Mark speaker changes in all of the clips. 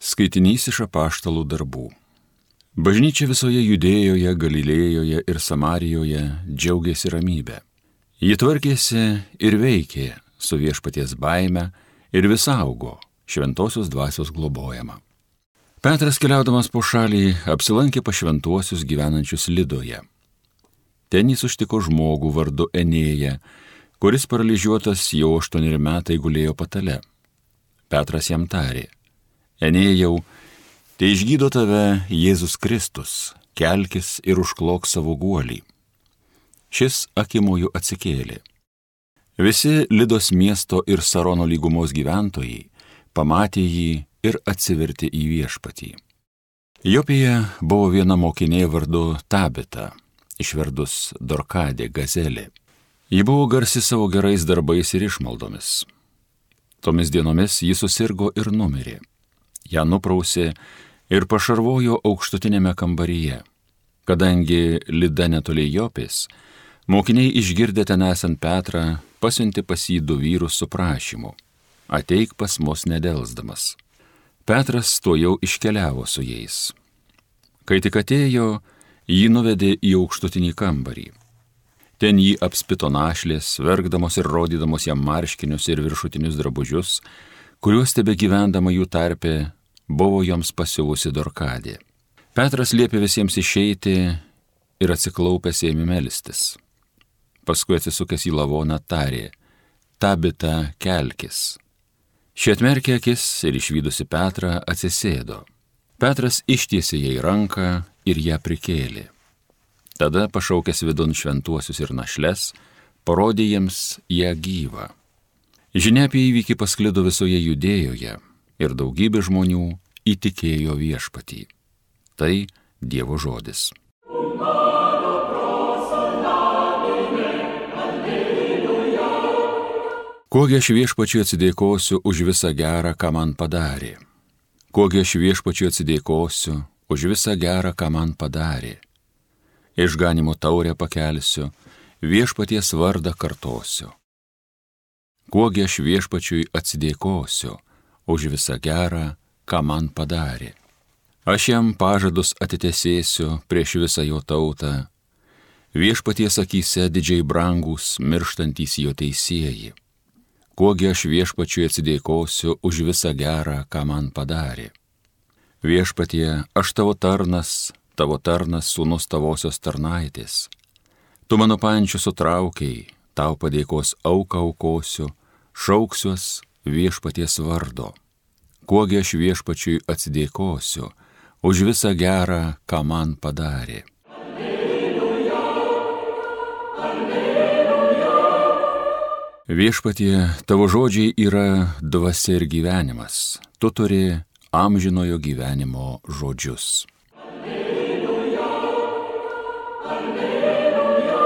Speaker 1: Skaitinys iš apaštalų darbų. Bažnyčia visoje Judėjoje, Galilėjoje ir Samarijoje džiaugiasi ramybę. Ji tvarkėsi ir veikė su viešpaties baime ir vis augo, šventosios dvasios globojama. Petras, keliaudamas po šalį, apsilankė pas šventuosius gyvenančius Lidoje. Ten jis užtiko žmogų vardu Enėją, kuris paralyžiuotas jau 8 metai gulėjo patale. Petras jam tarė: Enėjau, tai išgydo tave Jėzus Kristus, kelkis ir užklok savo guolį. Šis akimoju atsikėlė. Visi Lidos miesto ir Sarono lygumos gyventojai pamatė jį ir atsivertė į viešpatį. Jopėje buvo viena mokinė vardu Tabita, išverdus Dorkadė Gazelė. Ji buvo garsi savo gerais darbais ir išmaldomis. Tomis dienomis ji susirgo ir numirė. Ją nuprausė ir pašarvojo aukštutinėme kambaryje. Kadangi Lida netoli Jopės, mokiniai išgirdę ten esant Petrą, pasiuntė pas jį 2 vyrus su prašymu: ateik pas mus nedelsdamas. Petras tuojau iškeliavo su jais. Kai tik atėjo, jį nuvedė į aukštutinį kambarį. Ten jį apspito našlės, verkdamos ir rodydamos jam marškinius ir viršutinius drabužius, kuriuos tebegyvendama jų tarpe buvo joms pasiuvusi Dorkadė. Petras liepė visiems išeiti ir atsiklaupęs ėmė melstis. Paskui atsisukęs į lavoną tarė: Tabita, kelkis. Ši atmerkė akis ir išvydusi Petrą atsisėdo. Petras ištiesė jai ranką ir ją prikėlė. Tada, pašaukęs vidun šventuosius ir našles, parodė jiems ją gyvą. Žinia apie įvykį pasklido visoje Judėjoje ir daugybė žmonių įtikėjo viešpatį. Tai Dievo žodis. Kogi aš viešpačiui atsidėkosiu už visą gerą, ką man padarė. Kogi aš viešpačiui atsidėkosiu už visą gerą, ką man padarė. Išganimo taurę pakelsiu, viešpaties vardą kartosiu. Kogi aš viešpačiui atsidėkosiu už visą gerą, ką man padarė. Aš jam pažadus atitesėsiu prieš visą jo tautą, viešpaties akyse didžiai brangus, mirštantys jo teisėjai. Kogi aš viešpačiui atsidėkosiu už visą gerą, ką man padarė. Viešpatie, aš tavo tarnas, sūnus tavosios tarnaitės. Tu mano pančių sutraukiai, tau padėkos auką aukosiu, šauksiuos viešpaties vardo. Kogi aš viešpačiui atsidėkosiu už visą gerą, ką man padarė. Alleluja, alleluja. Viešpatie, tavo žodžiai yra dvasia ir gyvenimas. Tu turi amžinojo gyvenimo žodžius. Alleluja, alleluja,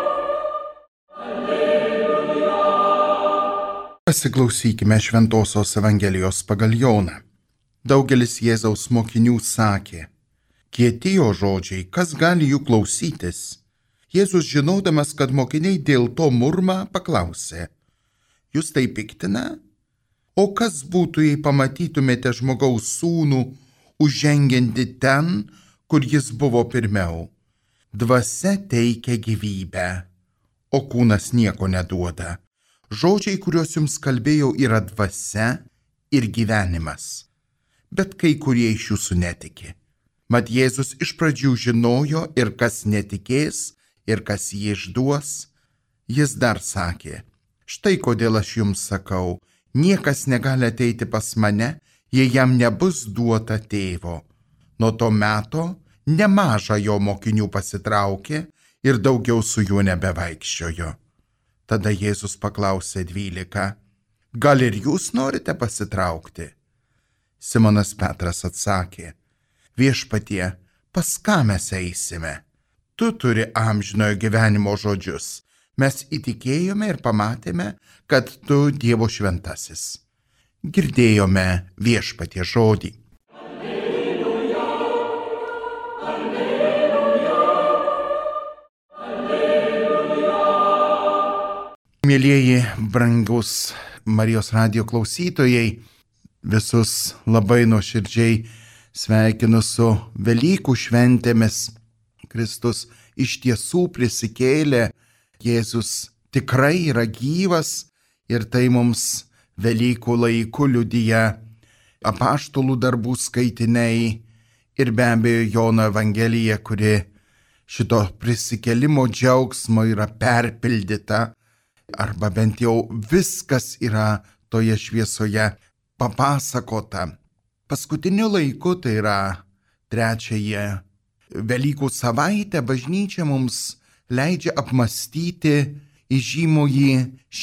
Speaker 2: alleluja. Pasiklausykime Šventosios Evangelijos pagal Joną. Daugelis Jėzaus mokinių sakė: kieti jo žodžiai, kas gali jų klausytis? Jėzus, žinodamas, kad mokiniai dėl to murma, paklausė: jūs tai piktina? O kas būtų, jei pamatytumėte žmogaus sūnų užžengiantį ten, kur jis buvo pirmiau? Dvasia teikia gyvybę, o kūnas nieko neduoda. Žodžiai, kuriuos jums kalbėjau, yra dvasia ir gyvenimas. Bet kai kurie iš jūsų netiki. Mat Jėzus iš pradžių žinojo ir kas netikės, ir kas jį išduos. Jis dar sakė: štai kodėl aš jums sakau, niekas negali ateiti pas mane, jei jam nebus duota tėvo. Nuo to meto nemaža jo mokinių pasitraukė ir daugiau su juo nebevaikščiojo. Tada Jėzus paklausė 12: gal ir jūs norite pasitraukti? Simonas Petras atsakė: viešpatie, pas ką mes eisime? Tu turi amžinojo gyvenimo žodžius. Mes įtikėjome ir pamatėme, kad tu Dievo šventasis. Girdėjome viešpatie žodį. Alleluja, alleluja, alleluja. Mielieji, brangus Marijos radijo klausytojai, Visus labai nuoširdžiai sveikinu su Velykų šventėmis. Kristus iš tiesų prisikėlė, Jėzus tikrai yra gyvas ir tai mums Velykų laiku liudija apaštalų darbų skaitiniai ir be abejo Jono Evangelija, kuri šito prisikėlimo džiaugsmo yra perpildyta, arba bent jau viskas yra toje šviesoje papasakota. Paskutiniu laiku, tai yra trečiąją Velykų savaitę, bažnyčia mums leidžia apmąstyti įžymųjį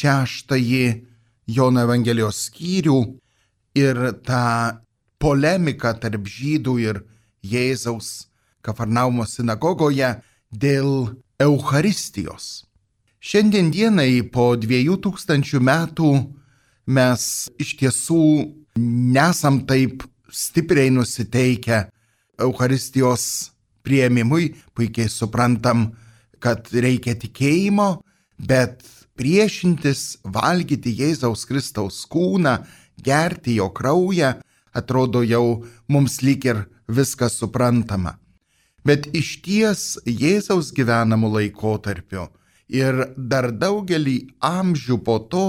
Speaker 2: 6 Jono Evangelijos skyrių ir tą polemiką tarp žydų ir Jėzaus Kafarnaumo sinagogoje dėl Eucharistijos. Šiandien dienai po 2000 metų mes iš tiesų nesam taip stipriai nusiteikę Eucharistijos priėmimui, puikiai suprantam, kad reikia tikėjimo, bet priešintis valgyti Jėzaus Kristaus kūną, gerti jo kraują, atrodo jau mums lyg ir viskas suprantama. Bet iš ties Jėzaus gyvenamų laikotarpiu ir dar daugelį amžių po to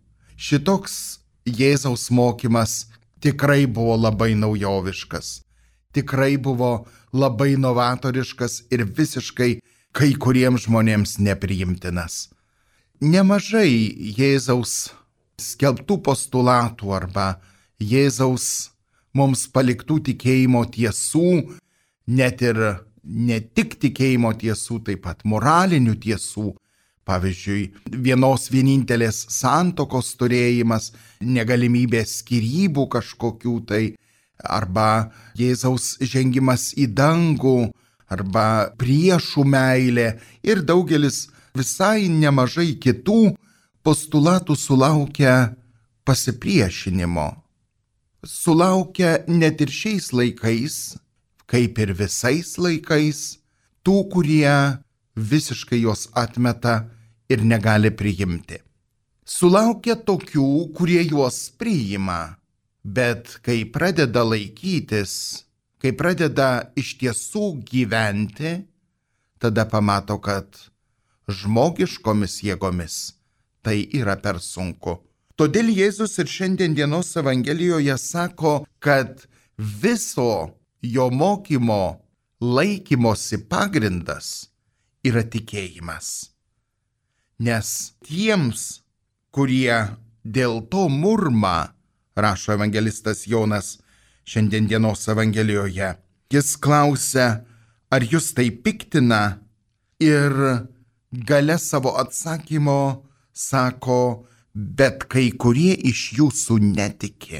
Speaker 2: šitoks Jėzaus mokymas tikrai buvo labai naujoviškas, tikrai buvo labai novatoriškas ir visiškai kai kuriems žmonėms nepriimtinas. Nemažai Jėzaus skelbtų postulatų arba Jėzaus mums paliktų tikėjimo tiesų, net ir ne tik tikėjimo tiesų, taip pat moralinių tiesų, pavyzdžiui, vienos vienintelės santuokos turėjimas, negalimybė skyrybų kažkokių tai, arba Jėzaus žengimas į dangų, arba priešų meilė ir daugelis visai nemažai kitų postulatų sulaukia pasipriešinimo. Sulaukia net ir šiais laikais, kaip ir visais laikais, tų, kurie visiškai jos atmeta ir negali priimti. Sulaukia tokių, kurie juos priima, bet kai pradeda laikytis, kai pradeda iš tiesų gyventi, tada pamato, kad žmogiškomis jėgomis tai yra per sunku. Todėl Jėzus ir šiandien dienos Evangelijoje sako, kad viso jo mokymo laikymosi pagrindas yra tikėjimas. Nes tiems, kurie dėl to murma, rašo evangelistas Jonas šiandien dienos Evangelijoje, jis klausia, ar jūs tai piktina, ir gale savo atsakymo sako, bet kai kurie iš jūsų netiki.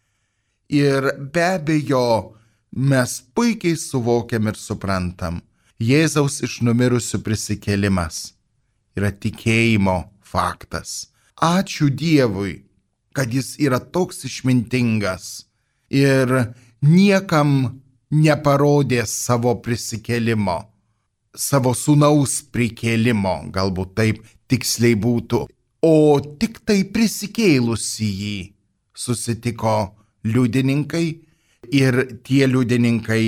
Speaker 2: Ir be abejo, mes puikiai suvokiam ir suprantam, Jėzaus iš numirusių prisikėlimas yra tikėjimo faktas. Ačiū Dievui, kad jis yra toks išmintingas ir niekam neparodė savo prisikėlimo, savo sūnaus prikėlimo, galbūt taip tiksliai būtų, o tik tai prisikėlusi jį susitiko liudininkai ir tie liudininkai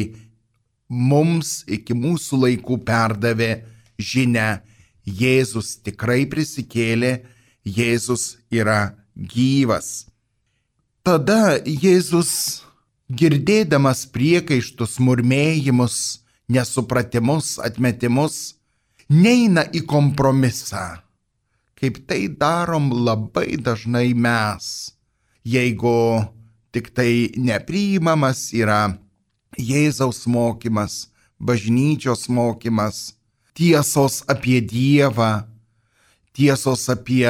Speaker 2: mums iki mūsų laikų perdavė žinią, Jėzus tikrai prisikėlė, Jėzus yra gyvas. Tada Jėzus, girdėdamas priekaištus, murmėjimus, nesupratimus, atmetimus, neina į kompromisą, kaip tai darom labai dažnai mes, jeigu tik tai nepriimamas yra Jėzaus mokymas, bažnyčios mokymas, tiesos apie Dievą, tiesos apie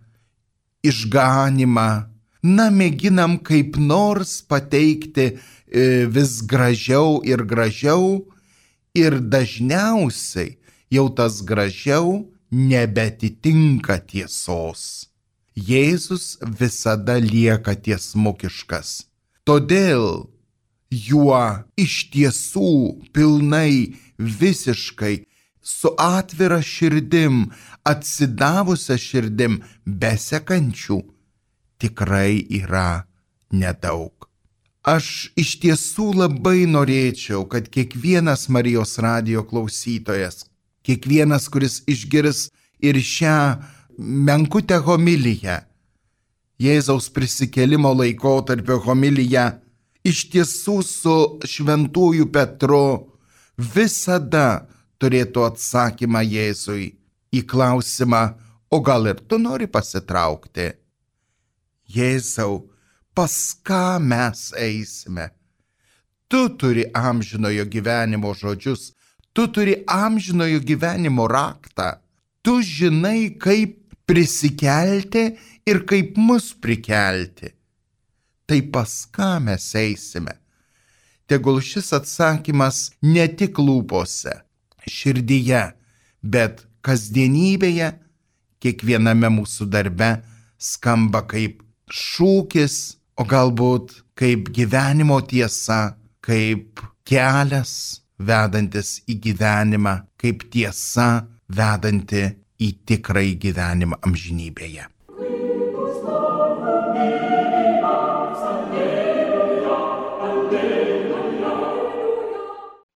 Speaker 2: išganimą. Na, mėginam kaip nors pateikti vis gražiau ir gražiau ir dažniausiai jau tas gražiau nebetitinka tiesos. Jėzus visada lieka tiesmukiškas. Todėl juo iš tiesų pilnai, visiškai, su atvira širdim, atsidavusia širdim, besekančių tikrai yra nedaug. Aš iš tiesų labai norėčiau, kad kiekvienas Marijos radijo klausytojas, kiekvienas, kuris išgirs ir šią menkutę homiliją, Jėzaus prisikėlimo laikotarpio homiliją, iš tiesų su šventųjų Petru visada turėtų atsakymą Jėzui į klausimą, o gal ir tu nori pasitraukti? Jėzau, pas ką mes eisime? Tu turi amžinojo gyvenimo žodžius, tu turi amžinojo gyvenimo raktą. Tu žinai, kaip prisikelti ir kaip mus prikelti. Tai pas ką mes eisime? Tegul šis atsakymas ne tik lūpose, širdyje, bet kasdienybėje, kiekviename mūsų darbe skamba kaip šūkis, o galbūt kaip gyvenimo tiesa, kaip kelias vedantis į gyvenimą, kaip tiesa vedanti į tikrąjį gyvenimą amžinybėje.